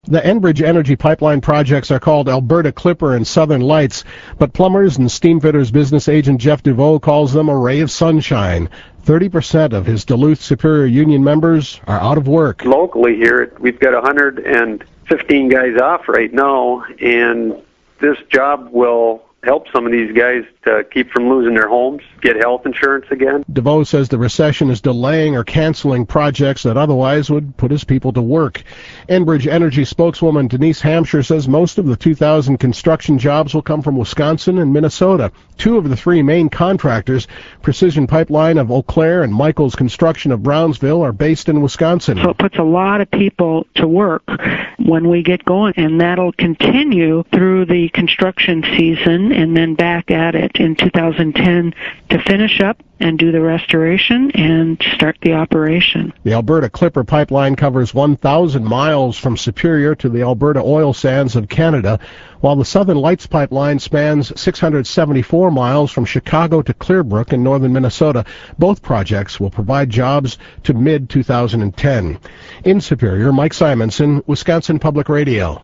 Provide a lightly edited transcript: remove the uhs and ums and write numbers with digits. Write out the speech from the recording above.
The Enbridge Energy Pipeline projects are called Alberta Clipper and Southern Lights, but plumbers and steamfitters business agent Jeff DeVoe calls them a ray of sunshine. 30% of his Duluth Superior Union members are out of work. Locally here, we've got 115 guys off right now, and this job will help some of these guys to keep from losing their homes, get health insurance again. DeVoe says the recession is delaying or canceling projects that otherwise would put his people to work. Enbridge Energy spokeswoman Denise Hampshire says most of the 2,000 construction jobs will come from Wisconsin and Minnesota. Two of the three main contractors, Precision Pipeline of Eau Claire and Michaels Construction of Brownsville, are based in Wisconsin. So it puts a lot of people to work when we get going, and that'll continue through the construction season and then back at it in 2010 to finish up and do the restoration and start the operation. The Alberta Clipper pipeline covers 1,000 miles from Superior to the Alberta oil sands of Canada, while the Southern Lights pipeline spans 674 miles from Chicago to Clearbrook in northern Minnesota. Both projects will provide jobs to mid-2010. In Superior, Mike Simonson, Wisconsin Public Radio.